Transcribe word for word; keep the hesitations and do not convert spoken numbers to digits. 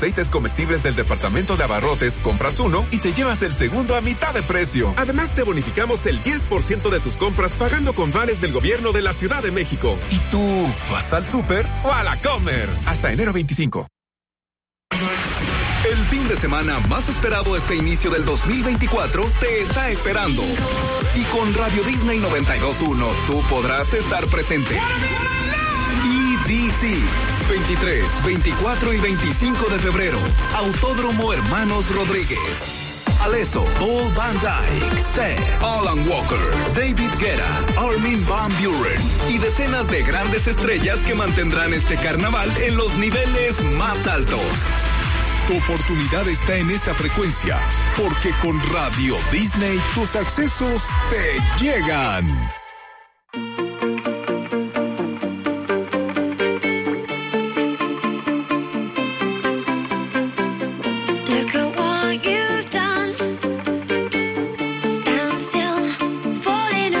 Aceites comestibles del departamento de abarrotes, compras uno y te llevas el segundo a mitad de precio. Además, te bonificamos el diez por ciento de tus compras pagando con vales del gobierno de la Ciudad de México. ¿Y tú vas al súper o a la Comer? Hasta enero veinticinco. El fin de semana más esperado este inicio del dos mil veinticuatro te está esperando. Y con Radio Disney noventa y dos punto uno tú podrás estar presente. E D C, veintitrés, veinticuatro y veinticinco de febrero. Autódromo Hermanos Rodríguez. Alesso, Paul Van Dyke, Seth, Alan Walker, David Guetta, Armin van Buuren y decenas de grandes estrellas que mantendrán este carnaval en los niveles más altos. Tu oportunidad está en esta frecuencia, porque con Radio Disney tus accesos te llegan.